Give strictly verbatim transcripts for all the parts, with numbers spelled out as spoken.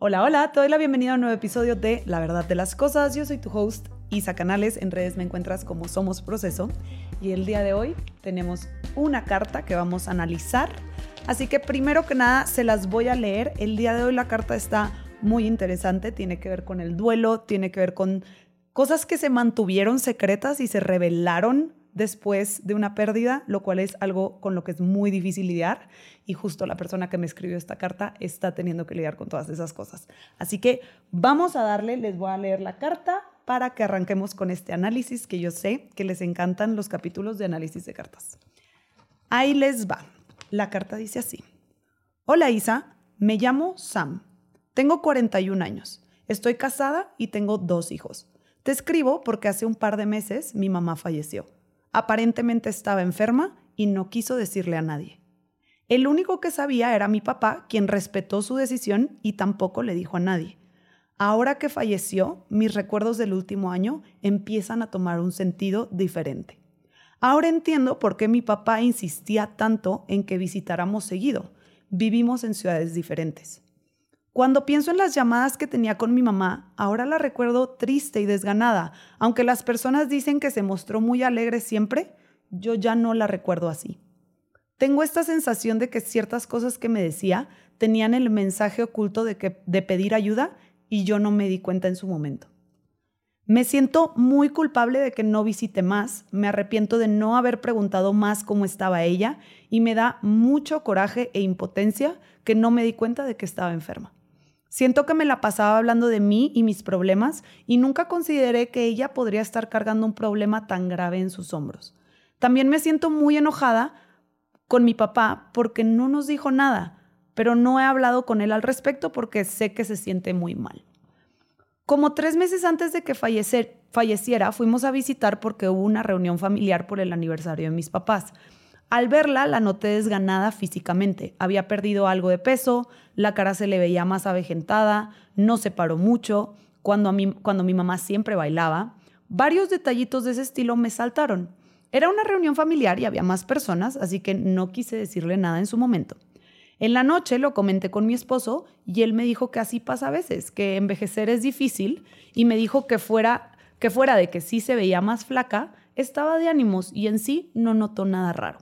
Hola, hola, te doy la bienvenida a un nuevo episodio de La Verdad de las Cosas. Yo soy tu host, Isa Canales. En redes me encuentras como Somos Proceso. Y el día de hoy tenemos una carta que vamos a analizar. Así que primero que nada se las voy a leer. El día de hoy la carta está muy interesante. Tiene que ver con el duelo, tiene que ver con cosas que se mantuvieron secretas y se revelaron después de una pérdida, lo cual es algo con lo que es muy difícil lidiar, y justo la persona que me escribió esta carta está teniendo que lidiar con todas esas cosas. Así que vamos a darle, les voy a leer la carta para que arranquemos con este análisis, que yo sé que les encantan los capítulos de análisis de cartas. Ahí les va. La carta dice así: Hola Isa, me llamo Sam, tengo cuarenta y un años, estoy casada y tengo dos hijos. Te escribo porque hace un par de meses mi mamá falleció. Aparentemente estaba enferma y no quiso decirle a nadie. El único que sabía era mi papá, quien respetó su decisión y tampoco le dijo a nadie. Ahora que falleció, mis recuerdos del último año empiezan a tomar un sentido diferente. Ahora entiendo por qué mi papá insistía tanto en que visitáramos seguido. Vivimos en ciudades diferentes. Cuando pienso en las llamadas que tenía con mi mamá, ahora la recuerdo triste y desganada. Aunque las personas dicen que se mostró muy alegre siempre, yo ya no la recuerdo así. Tengo esta sensación de que ciertas cosas que me decía tenían el mensaje oculto de, que, de pedir ayuda y yo no me di cuenta en su momento. Me siento muy culpable de que no visite más, me arrepiento de no haber preguntado más cómo estaba ella y me da mucho coraje e impotencia que no me di cuenta de que estaba enferma. Siento que me la pasaba hablando de mí y mis problemas y nunca consideré que ella podría estar cargando un problema tan grave en sus hombros. También me siento muy enojada con mi papá porque no nos dijo nada, pero no he hablado con él al respecto porque sé que se siente muy mal. Como tres meses antes de que fallecer, falleciera, fuimos a visitar porque hubo una reunión familiar por el aniversario de mis papás. Al verla, la noté desganada físicamente. Había perdido algo de peso, la cara se le veía más avejentada, no se paró mucho, cuando, a mí, cuando mi mamá siempre bailaba. Varios detallitos de ese estilo me saltaron. Era una reunión familiar y había más personas, así que no quise decirle nada en su momento. En la noche lo comenté con mi esposo y él me dijo que así pasa a veces, que envejecer es difícil, y me dijo que fuera, que fuera de que sí se veía más flaca, estaba de ánimos y en sí no notó nada raro.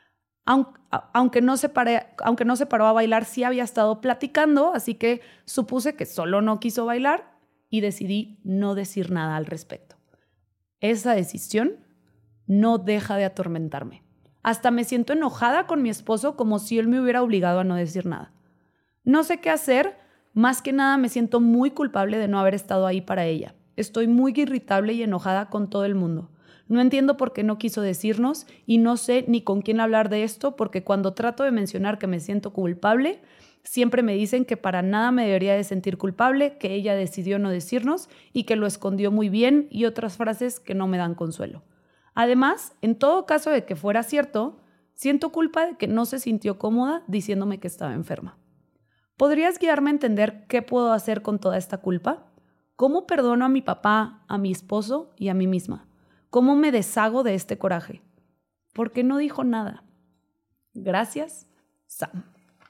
Aunque no, se pare, aunque no se paró a bailar, sí había estado platicando, así que supuse que solo no quiso bailar y decidí no decir nada al respecto. Esa decisión no deja de atormentarme. Hasta me siento enojada con mi esposo como si él me hubiera obligado a no decir nada. No sé qué hacer, más que nada me siento muy culpable de no haber estado ahí para ella. Estoy muy irritable y enojada con todo el mundo. No entiendo por qué no quiso decirnos y no sé ni con quién hablar de esto porque cuando trato de mencionar que me siento culpable, siempre me dicen que para nada me debería de sentir culpable, que ella decidió no decirnos y que lo escondió muy bien y otras frases que no me dan consuelo. Además, en todo caso de que fuera cierto, siento culpa de que no se sintió cómoda diciéndome que estaba enferma. ¿Podrías guiarme a entender qué puedo hacer con toda esta culpa? ¿Cómo perdono a mi papá, a mi esposo y a mí misma? ¿Cómo me deshago de este coraje? ¿Por qué no dijo nada? Gracias, Sam.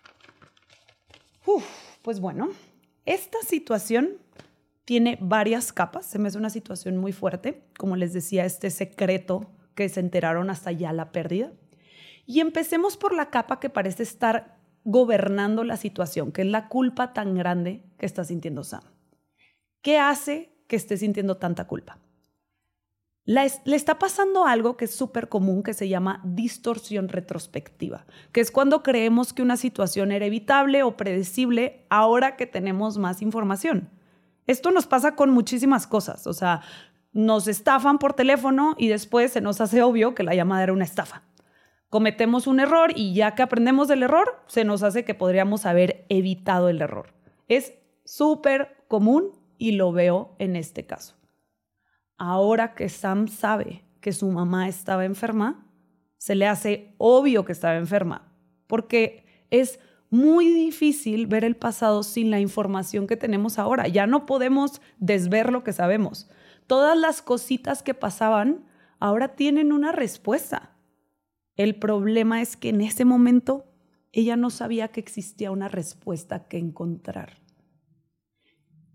Uf, pues bueno, esta situación tiene varias capas. Se me hace una situación muy fuerte. Como les decía, este secreto que se enteraron hasta ya la pérdida. Y empecemos por la capa que parece estar gobernando la situación, que es la culpa tan grande que está sintiendo Sam. ¿Qué hace que esté sintiendo tanta culpa? La es, le está pasando algo que es súper común, que se llama distorsión retrospectiva, que es cuando creemos que una situación era evitable o predecible ahora que tenemos más información. Esto nos pasa con muchísimas cosas, o sea, nos estafan por teléfono y después se nos hace obvio que la llamada era una estafa. Cometemos un error y ya que aprendemos del error, se nos hace que podríamos haber evitado el error. Es súper común y lo veo en este caso. Ahora que Sam sabe que su mamá estaba enferma, se le hace obvio que estaba enferma, porque es muy difícil ver el pasado sin la información que tenemos ahora. Ya no podemos desver lo que sabemos. Todas las cositas que pasaban ahora tienen una respuesta. El problema es que en ese momento ella no sabía que existía una respuesta que encontrar.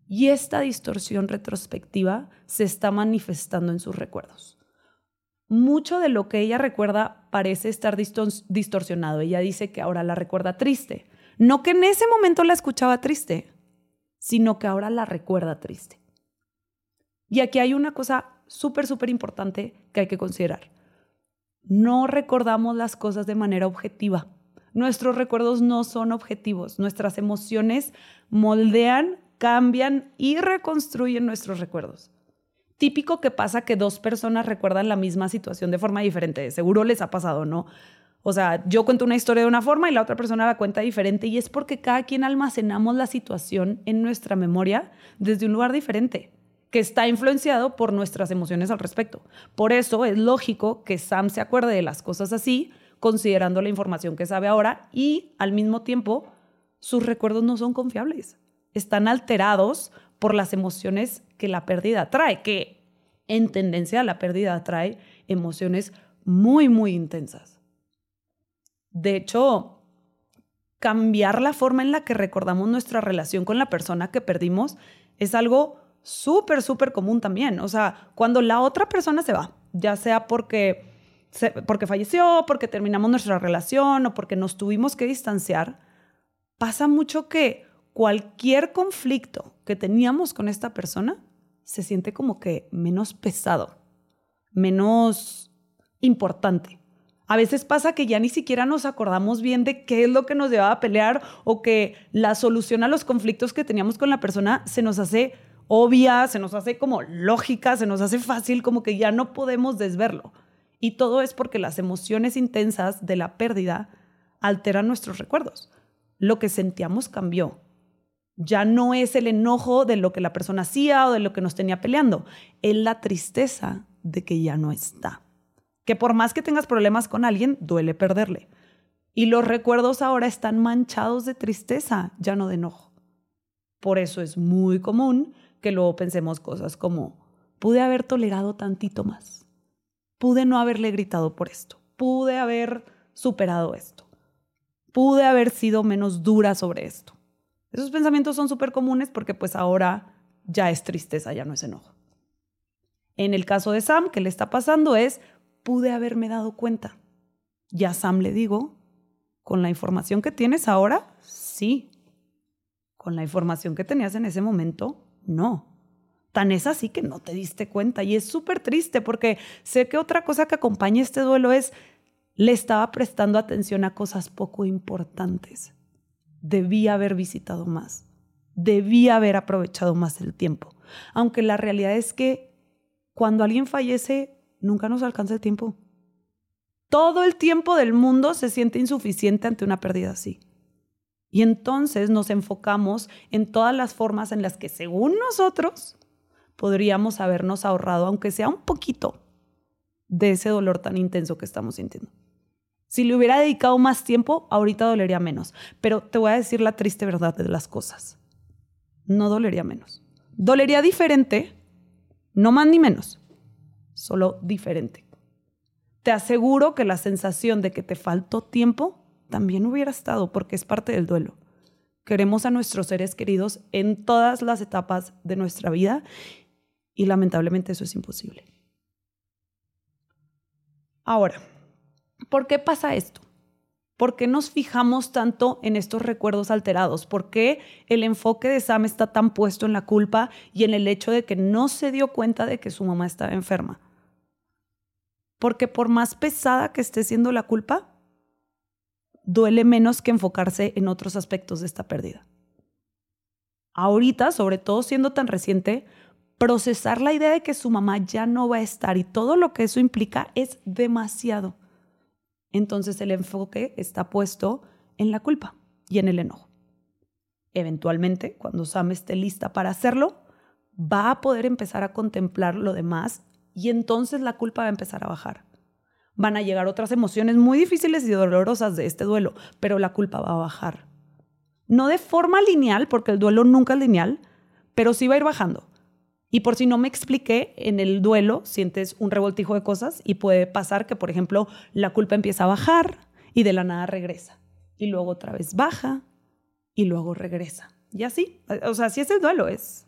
Y esta distorsión retrospectiva se está manifestando en sus recuerdos. Mucho de lo que ella recuerda parece estar distorsionado. Ella dice que ahora la recuerda triste. No que en ese momento la escuchaba triste, sino que ahora la recuerda triste. Y aquí hay una cosa súper, súper importante que hay que considerar. No recordamos las cosas de manera objetiva. Nuestros recuerdos no son objetivos. Nuestras emociones moldean, cambian y reconstruyen nuestros recuerdos. Típico que pasa que dos personas recuerdan la misma situación de forma diferente. Seguro les ha pasado, ¿no? O sea, yo cuento una historia de una forma y la otra persona la cuenta diferente, y es porque cada quien almacenamos la situación en nuestra memoria desde un lugar diferente, que está influenciado por nuestras emociones al respecto. Por eso es lógico que Sam se acuerde de las cosas así, considerando la información que sabe ahora, y al mismo tiempo sus recuerdos no son confiables. Están alterados por las emociones que la pérdida trae, que en tendencia la pérdida trae emociones muy, muy intensas. De hecho, cambiar la forma en la que recordamos nuestra relación con la persona que perdimos es algo súper, súper común también. O sea, cuando la otra persona se va, ya sea porque, porque falleció, porque terminamos nuestra relación o porque nos tuvimos que distanciar, pasa mucho que cualquier conflicto que teníamos con esta persona se siente como que menos pesado, menos importante. A veces pasa que ya ni siquiera nos acordamos bien de qué es lo que nos llevaba a pelear, o que la solución a los conflictos que teníamos con la persona se nos hace obvia, se nos hace como lógica, se nos hace fácil, como que ya no podemos desverlo. Y todo es porque las emociones intensas de la pérdida alteran nuestros recuerdos. Lo que sentíamos cambió. Ya no es el enojo de lo que la persona hacía o de lo que nos tenía peleando. Es la tristeza de que ya no está. Que por más que tengas problemas con alguien, duele perderle. Y los recuerdos ahora están manchados de tristeza, ya no de enojo. Por eso es muy común que luego pensemos cosas como: pude haber tolerado tantito más. Pude no haberle gritado por esto. Pude haber superado esto. Pude haber sido menos dura sobre esto. Esos pensamientos son súper comunes porque pues ahora ya es tristeza, ya no es enojo. En el caso de Sam, ¿qué le está pasando? Es: pude haberme dado cuenta. Ya Sam le digo, con la información que tienes ahora, sí. Con la información que tenías en ese momento, no. Tan es así que no te diste cuenta. Y es súper triste porque sé que otra cosa que acompaña este duelo es: le estaba prestando atención a cosas poco importantes. Debía haber visitado más. Debía haber aprovechado más el tiempo. Aunque la realidad es que cuando alguien fallece, nunca nos alcanza el tiempo. Todo el tiempo del mundo se siente insuficiente ante una pérdida así. Y entonces nos enfocamos en todas las formas en las que, según nosotros, podríamos habernos ahorrado, aunque sea un poquito, de ese dolor tan intenso que estamos sintiendo. Si le hubiera dedicado más tiempo, ahorita dolería menos. Pero te voy a decir la triste verdad de las cosas. No dolería menos. Dolería diferente, no más ni menos, solo diferente. Te aseguro que la sensación de que te faltó tiempo también hubiera estado, porque es parte del duelo. Queremos a nuestros seres queridos en todas las etapas de nuestra vida y lamentablemente eso es imposible. Ahora, ¿por qué pasa esto? ¿Por qué nos fijamos tanto en estos recuerdos alterados? ¿Por qué el enfoque de Sam está tan puesto en la culpa y en el hecho de que no se dio cuenta de que su mamá estaba enferma? Porque por más pesada que esté siendo la culpa, duele menos que enfocarse en otros aspectos de esta pérdida. Ahorita, sobre todo siendo tan reciente, procesar la idea de que su mamá ya no va a estar y todo lo que eso implica es demasiado. Entonces el enfoque está puesto en la culpa y en el enojo. Eventualmente, cuando Sam esté lista para hacerlo, va a poder empezar a contemplar lo demás y entonces la culpa va a empezar a bajar. Van a llegar otras emociones muy difíciles y dolorosas de este duelo, pero la culpa va a bajar. No de forma lineal, porque el duelo nunca es lineal, pero sí va a ir bajando. Y por si no me expliqué, en el duelo sientes un revoltijo de cosas y puede pasar que, por ejemplo, la culpa empieza a bajar y de la nada regresa. Y luego otra vez baja y luego regresa. Y así, o sea, así es el duelo, es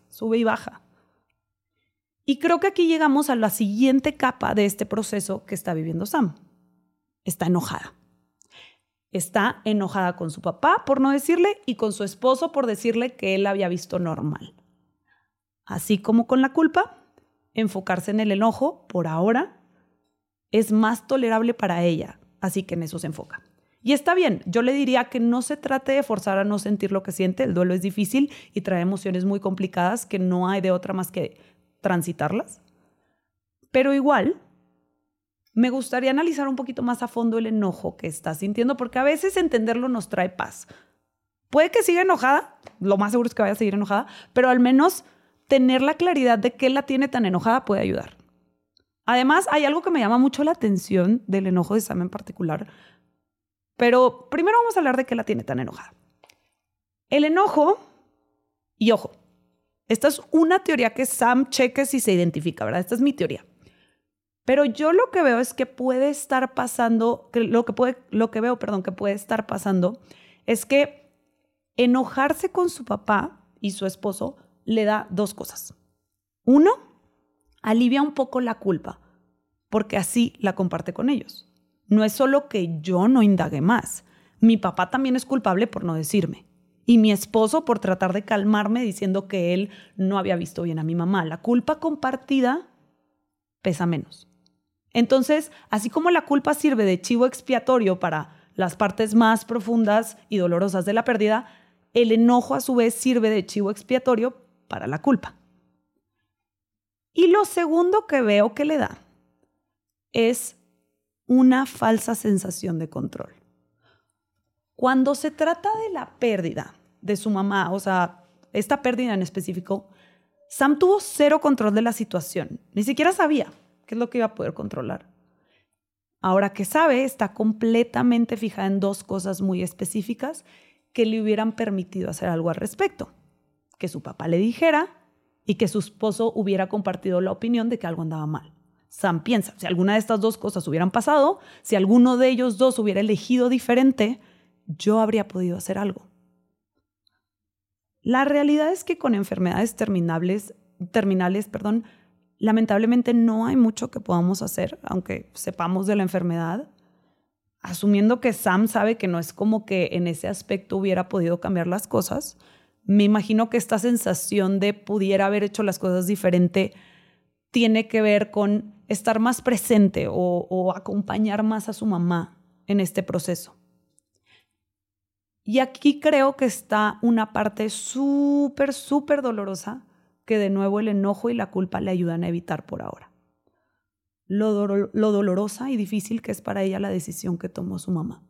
sube y baja. Y creo que aquí llegamos a la siguiente capa de este proceso que está viviendo Sam. Está enojada. Está enojada con su papá por no decirle y con su esposo por decirle que él la había visto normal. Así como con la culpa, enfocarse en el enojo por ahora es más tolerable para ella, así que en eso se enfoca. Y está bien, yo le diría que no se trate de forzar a no sentir lo que siente, el duelo es difícil y trae emociones muy complicadas que no hay de otra más que transitarlas. Pero igual, me gustaría analizar un poquito más a fondo el enojo que está sintiendo, porque a veces entenderlo nos trae paz. Puede que siga enojada, lo más seguro es que vaya a seguir enojada, pero al menos tener la claridad de qué la tiene tan enojada puede ayudar. Además, hay algo que me llama mucho la atención del enojo de Sam en particular, pero primero vamos a hablar de qué la tiene tan enojada. El enojo, y ojo, esta es una teoría que Sam cheque si se identifica, ¿verdad? Esta es mi teoría. Pero yo lo que veo es que puede estar pasando, que lo que puede, lo que veo, perdón, que puede estar pasando es que enojarse con su papá y su esposo le da dos cosas. Uno, alivia un poco la culpa, porque así la comparte con ellos. No es solo que yo no indague más. Mi papá también es culpable por no decirme. Y mi esposo por tratar de calmarme diciendo que él no había visto bien a mi mamá. La culpa compartida pesa menos. Entonces, así como la culpa sirve de chivo expiatorio para las partes más profundas y dolorosas de la pérdida, el enojo a su vez sirve de chivo expiatorio para la culpa. Y lo segundo que veo que le da es una falsa sensación de control. Cuando se trata de la pérdida de su mamá, o sea, esta pérdida en específico, Sam tuvo cero control de la situación. Ni siquiera sabía qué es lo que iba a poder controlar. Ahora que sabe, está completamente fijada en dos cosas muy específicas que le hubieran permitido hacer algo al respecto. Que su papá le dijera y que su esposo hubiera compartido la opinión de que algo andaba mal. Sam piensa, si alguna de estas dos cosas hubieran pasado, si alguno de ellos dos hubiera elegido diferente, yo habría podido hacer algo. La realidad es que con enfermedades terminales, terminales, perdón, lamentablemente no hay mucho que podamos hacer, aunque sepamos de la enfermedad. Asumiendo que Sam sabe que no es como que en ese aspecto hubiera podido cambiar las cosas, me imagino que esta sensación de pudiera haber hecho las cosas diferente tiene que ver con estar más presente o, o acompañar más a su mamá en este proceso. Y aquí creo que está una parte súper, súper dolorosa que de nuevo el enojo y la culpa le ayudan a evitar por ahora. Lo, do- lo dolorosa y difícil que es para ella la decisión que tomó su mamá.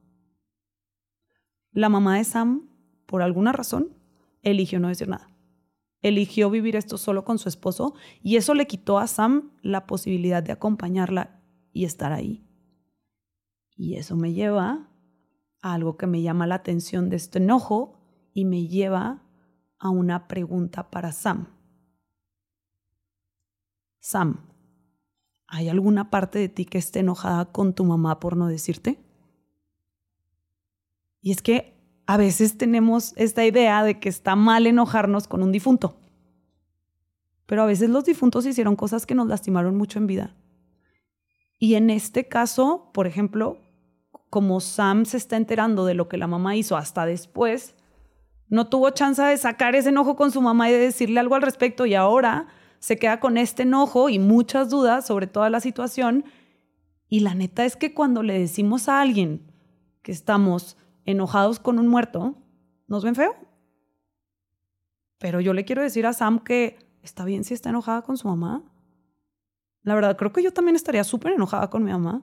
La mamá de Sam, por alguna razón, eligió no decir nada. Eligió vivir esto solo con su esposo y eso le quitó a Sam la posibilidad de acompañarla y estar ahí. Y eso me lleva a algo que me llama la atención de este enojo y me lleva a una pregunta para Sam. Sam, ¿hay alguna parte de ti que esté enojada con tu mamá por no decirte? Y es que a veces tenemos esta idea de que está mal enojarnos con un difunto. Pero a veces los difuntos hicieron cosas que nos lastimaron mucho en vida. Y en este caso, por ejemplo, como Sam se está enterando de lo que la mamá hizo hasta después, no tuvo chance de sacar ese enojo con su mamá y de decirle algo al respecto y ahora se queda con este enojo y muchas dudas sobre toda la situación. Y la neta es que cuando le decimos a alguien que estamos enojados con un muerto, nos ven feo. Pero yo le quiero decir a Sam que está bien si está enojada con su mamá. La verdad, creo que yo también estaría súper enojada con mi mamá.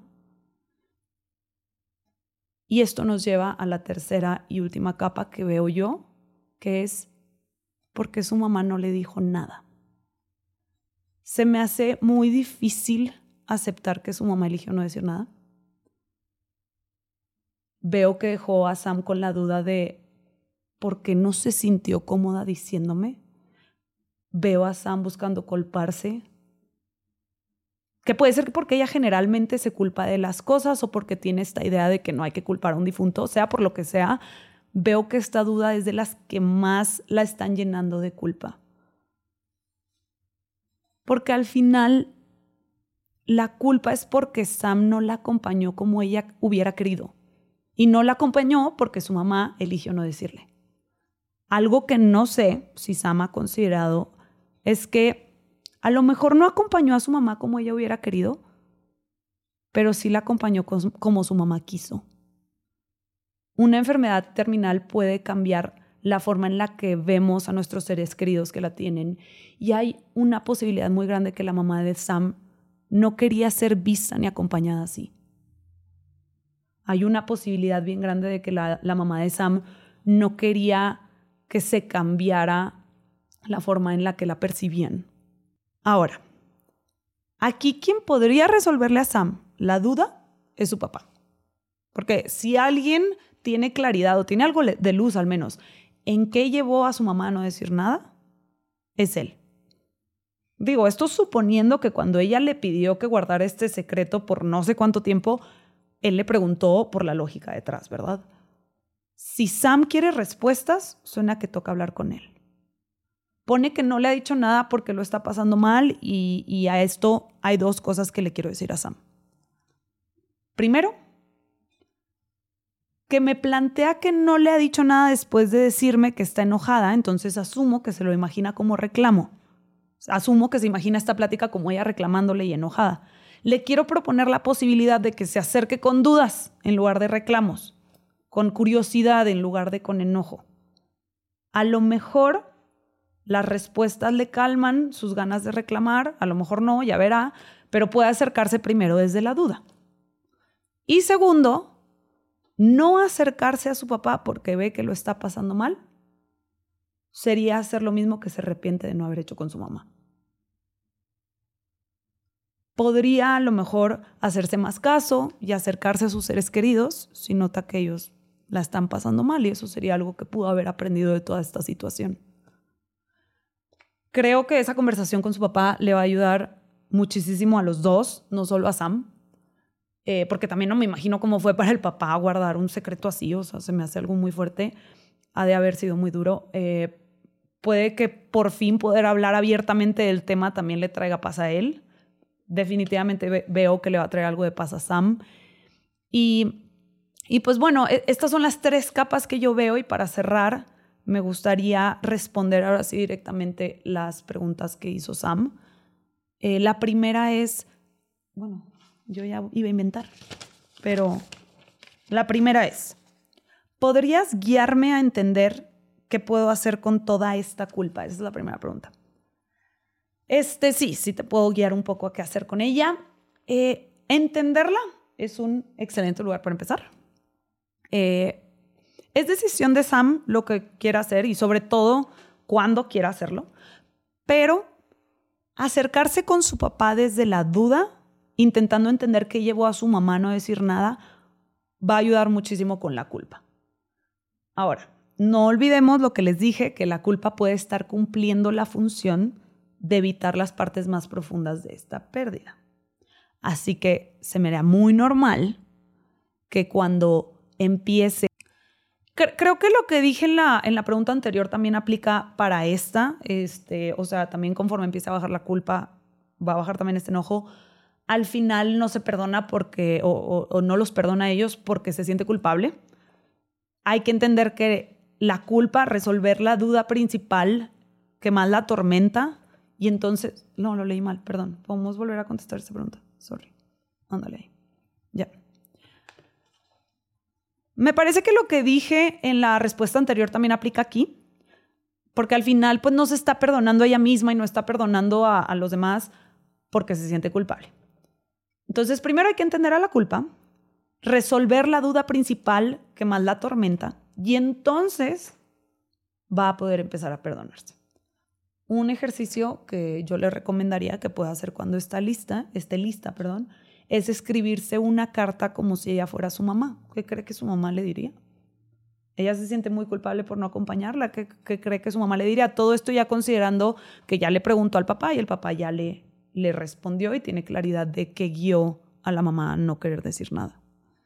Y esto nos lleva a la tercera y última capa que veo yo, que es ¿por qué su mamá no le dijo nada? Se me hace muy difícil aceptar que su mamá eligió no decir nada. Veo que dejó a Sam con la duda de ¿por qué no se sintió cómoda diciéndome? Veo a Sam buscando culparse. Que puede ser porque ella generalmente se culpa de las cosas o porque tiene esta idea de que no hay que culpar a un difunto, sea por lo que sea. Veo que esta duda es de las que más la están llenando de culpa. Porque al final la culpa es porque Sam no la acompañó como ella hubiera querido. Y no la acompañó porque su mamá eligió no decirle. Algo que no sé si Sam ha considerado es que a lo mejor no acompañó a su mamá como ella hubiera querido, pero sí la acompañó como su mamá quiso. Una enfermedad terminal puede cambiar la forma en la que vemos a nuestros seres queridos que la tienen. Y hay una posibilidad muy grande que la mamá de Sam no quería ser vista ni acompañada así. Hay una posibilidad bien grande de que la, la mamá de Sam no quería que se cambiara la forma en la que la percibían. Ahora, aquí quien podría resolverle a Sam la duda es su papá. Porque si alguien tiene claridad o tiene algo de luz al menos en qué llevó a su mamá a no decir nada, es él. Digo, esto suponiendo que cuando ella le pidió que guardara este secreto por no sé cuánto tiempo, él le preguntó por la lógica detrás, ¿verdad? Si Sam quiere respuestas, suena que toca hablar con él. Pone que no le ha dicho nada porque lo está pasando mal y, y a esto hay dos cosas que le quiero decir a Sam. Primero, que me plantea que no le ha dicho nada después de decirme que está enojada, entonces asumo que se lo imagina como reclamo. Asumo que se imagina esta plática como ella reclamándole y enojada. Le quiero proponer la posibilidad de que se acerque con dudas en lugar de reclamos, con curiosidad en lugar de con enojo. A lo mejor las respuestas le calman sus ganas de reclamar, a lo mejor no, ya verá, pero puede acercarse primero desde la duda. Y segundo, no acercarse a su papá porque ve que lo está pasando mal sería hacer lo mismo que se arrepiente de no haber hecho con su mamá. Podría a lo mejor hacerse más caso y acercarse a sus seres queridos si nota que ellos la están pasando mal, y eso sería algo que pudo haber aprendido de toda esta situación. Creo que esa conversación con su papá le va a ayudar muchísimo a los dos, no solo a Sam, eh, porque también no me imagino cómo fue para el papá guardar un secreto así, o sea, se me hace algo muy fuerte, ha de haber sido muy duro. Eh, puede que por fin poder hablar abiertamente del tema también le traiga paz a él. Definitivamente ve- veo que le va a traer algo de paz a Sam. Y, y pues bueno, estas son las tres capas que yo veo, y para cerrar me gustaría responder ahora sí directamente las preguntas que hizo Sam. Eh, la primera es, bueno, yo ya iba a inventar, pero la primera es, ¿podrías guiarme a entender qué puedo hacer con toda esta culpa? Esa es la primera pregunta. Este sí, sí te puedo guiar un poco a qué hacer con ella. Eh, entenderla es un excelente lugar para empezar. Eh, es decisión de Sam lo que quiera hacer y sobre todo cuándo quiera hacerlo, pero acercarse con su papá desde la duda, intentando entender qué llevó a su mamá a no decir nada, va a ayudar muchísimo con la culpa. Ahora, no olvidemos lo que les dije, que la culpa puede estar cumpliendo la función de evitar las partes más profundas de esta pérdida. Así que se me hará muy normal que cuando empiece... Creo que lo que dije en la, en la pregunta anterior también aplica para esta. Este, o sea, también conforme empiece a bajar la culpa, va a bajar también este enojo. Al final no se perdona porque, o, o, o no los perdona a ellos porque se siente culpable. Hay que entender que la culpa, resolver la duda principal que más la atormenta, y entonces, no, lo leí mal, perdón. ¿Podemos volver a contestar esta pregunta? Sorry. Ándale ahí. Ya. Me parece que lo que dije en la respuesta anterior también aplica aquí, porque al final pues no se está perdonando a ella misma y no está perdonando a, a los demás porque se siente culpable. Entonces, primero hay que entender a la culpa, resolver la duda principal que más la atormenta, y entonces va a poder empezar a perdonarse. Un ejercicio que yo le recomendaría que pueda hacer cuando está lista, esté lista, perdón, es escribirse una carta como si ella fuera su mamá. ¿Qué cree que su mamá le diría? Ella se siente muy culpable por no acompañarla. ¿Qué, qué cree que su mamá le diría? Todo esto ya considerando que ya le preguntó al papá y el papá ya le, le respondió y tiene claridad de qué guió a la mamá a no querer decir nada.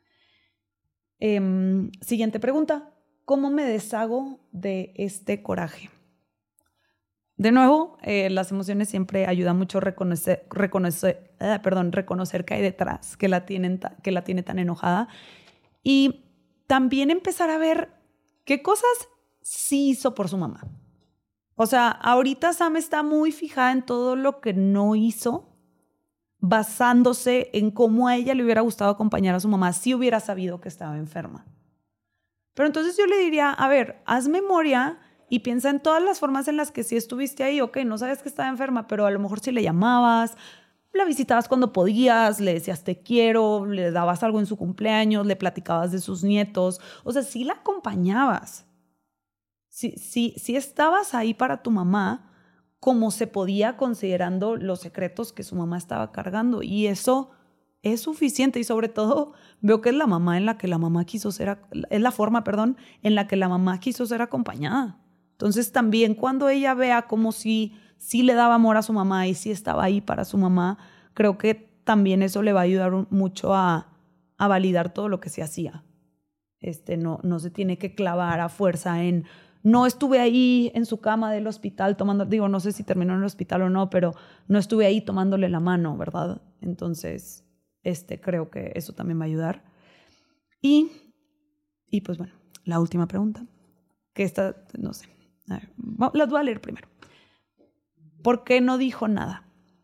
Eh, siguiente pregunta. ¿Cómo me deshago de este coraje? de nuevo, eh, las emociones siempre ayudan mucho a reconocer, reconocer, eh, perdón, reconocer qué hay detrás, que la, tienen que la tiene tan enojada. Y también empezar a ver qué cosas sí hizo por su mamá. O sea, ahorita Sam está muy fijada en todo lo que no hizo, basándose en cómo a ella le hubiera gustado acompañar a su mamá si hubiera sabido que estaba enferma. Pero entonces yo le diría, a ver, haz memoria y piensa en todas las formas en las que sí estuviste ahí. Ok, no sabes que estaba enferma, pero a lo mejor sí le llamabas, la visitabas cuando podías, le decías te quiero, le dabas algo en su cumpleaños, le platicabas de sus nietos. O sea, sí la acompañabas. Sí, sí, sí estabas ahí para tu mamá como se podía, considerando los secretos que su mamá estaba cargando. Y eso es suficiente. Y sobre todo veo que es la mamá en la que la mamá quiso ser, es la forma, perdón, en la que la mamá quiso ser acompañada. Entonces también cuando ella vea como si sí le daba amor a su mamá y sí estaba ahí para su mamá, creo que también eso le va a ayudar mucho a, a validar todo lo que se hacía. Este, no, no se tiene que clavar a fuerza en no estuve ahí en su cama del hospital tomando, digo, no sé si terminó en el hospital o no, pero no estuve ahí tomándole la mano, ¿verdad? Entonces, este, creo que eso también va a ayudar. Y, y pues bueno, la última pregunta, que esta, no sé, a ver, las voy a leer primero. ¿Por qué no dijo nada?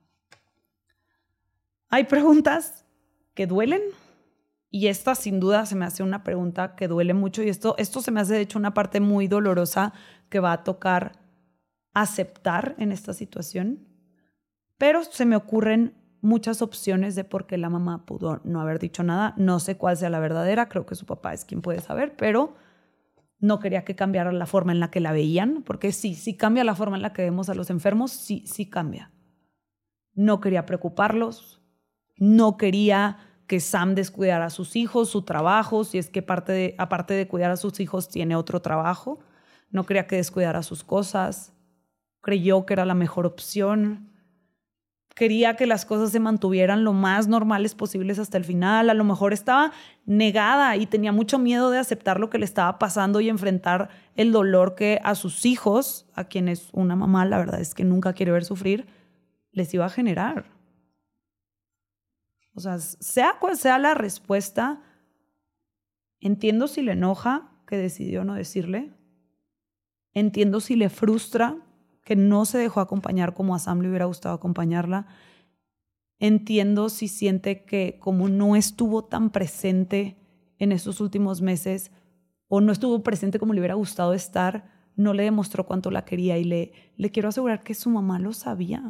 Hay preguntas que duelen y esta sin duda se me hace una pregunta que duele mucho y esto, esto se me hace de hecho una parte muy dolorosa que va a tocar aceptar en esta situación, pero se me ocurren muchas opciones de por qué la mamá pudo no haber dicho nada. No sé cuál sea la verdadera, creo que su papá es quien puede saber, pero no quería que cambiara la forma en la que la veían, porque sí, sí cambia la forma en la que vemos a los enfermos, sí, sí cambia. No quería preocuparlos, no quería que Sam descuidara a sus hijos, su trabajo, si es que parte de, aparte de cuidar a sus hijos tiene otro trabajo. No quería que descuidara sus cosas, creyó que era la mejor opción. Quería que las cosas se mantuvieran lo más normales posibles hasta el final. A lo mejor estaba negada y tenía mucho miedo de aceptar lo que le estaba pasando y enfrentar el dolor que a sus hijos, a quienes una mamá, la verdad es que nunca quiere ver sufrir, les iba a generar. O sea, sea cual sea la respuesta, entiendo si le enoja que decidió no decirle. Entiendo si le frustra que no se dejó acompañar como a Sam le hubiera gustado acompañarla. Entiendo si siente que como no estuvo tan presente en estos últimos meses o no estuvo presente como le hubiera gustado estar, no le demostró cuánto la quería y le, le quiero asegurar que su mamá lo sabía.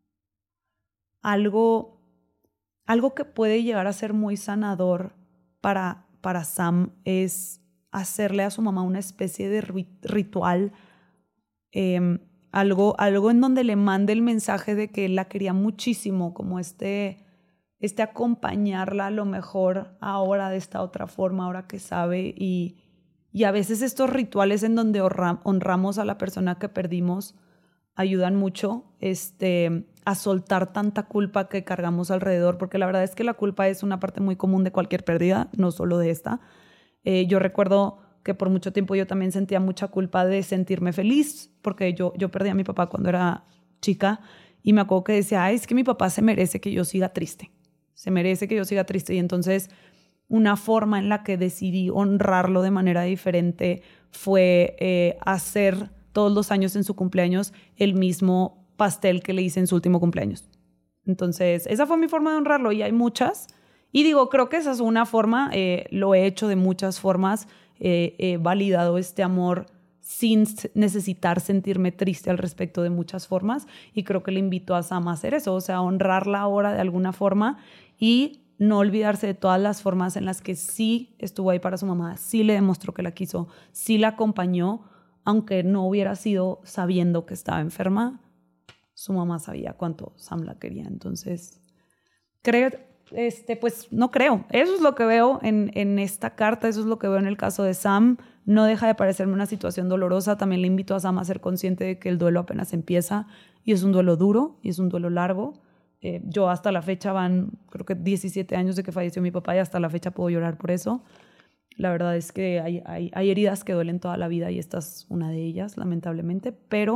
Algo, algo que puede llegar a ser muy sanador para, para Sam es hacerle a su mamá una especie de ritual, eh, Algo, algo en donde le mande el mensaje de que él la quería muchísimo, como este, este acompañarla a lo mejor ahora de esta otra forma, ahora que sabe. Y, y a veces estos rituales en donde honra, honramos a la persona que perdimos ayudan mucho este, a soltar tanta culpa que cargamos alrededor, porque la verdad es que la culpa es una parte muy común de cualquier pérdida, no solo de esta. Eh, yo recuerdo que por mucho tiempo yo también sentía mucha culpa de sentirme feliz, porque yo, yo perdí a mi papá cuando era chica y me acuerdo que decía, ay, es que mi papá se merece que yo siga triste, se merece que yo siga triste. Y entonces una forma en la que decidí honrarlo de manera diferente fue eh, hacer todos los años en su cumpleaños el mismo pastel que le hice en su último cumpleaños. Entonces esa fue mi forma de honrarlo y hay muchas. Y digo, creo que esa es una forma, eh, lo he hecho de muchas formas. He eh, eh, validado este amor sin necesitar sentirme triste al respecto de muchas formas y creo que le invito a Sam a hacer eso, o sea, honrarla ahora de alguna forma y no olvidarse de todas las formas en las que sí estuvo ahí para su mamá, sí le demostró que la quiso, sí la acompañó, aunque no hubiera sido sabiendo que estaba enferma, su mamá sabía cuánto Sam la quería. Entonces, creo... Este, pues no creo. Eso es lo que veo en, en esta carta, eso es lo que veo en el caso de Sam. No deja de parecerme una situación dolorosa. También le invito a Sam a ser consciente de que el duelo apenas empieza y es un duelo duro y es un duelo largo. Eh, yo hasta la fecha van, creo que diecisiete años de que falleció mi papá y hasta la fecha puedo llorar por eso. La verdad es que hay, hay, hay heridas que duelen toda la vida y esta es una de ellas, lamentablemente, pero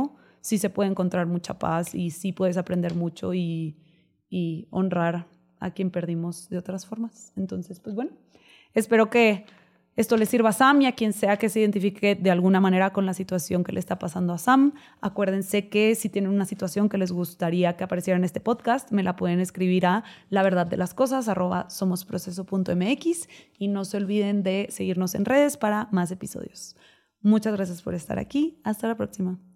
sí se puede encontrar mucha paz y sí puedes aprender mucho y, y honrar a quien perdimos de otras formas. Entonces, pues bueno, espero que esto le sirva a Sam y a quien sea que se identifique de alguna manera con la situación que le está pasando a Sam. Acuérdense que si tienen una situación que les gustaría que apareciera en este podcast, me la pueden escribir a laverdaddelascosas arroba somosproceso punto mx y no se olviden de seguirnos en redes para más episodios. Muchas gracias por estar aquí. Hasta la próxima.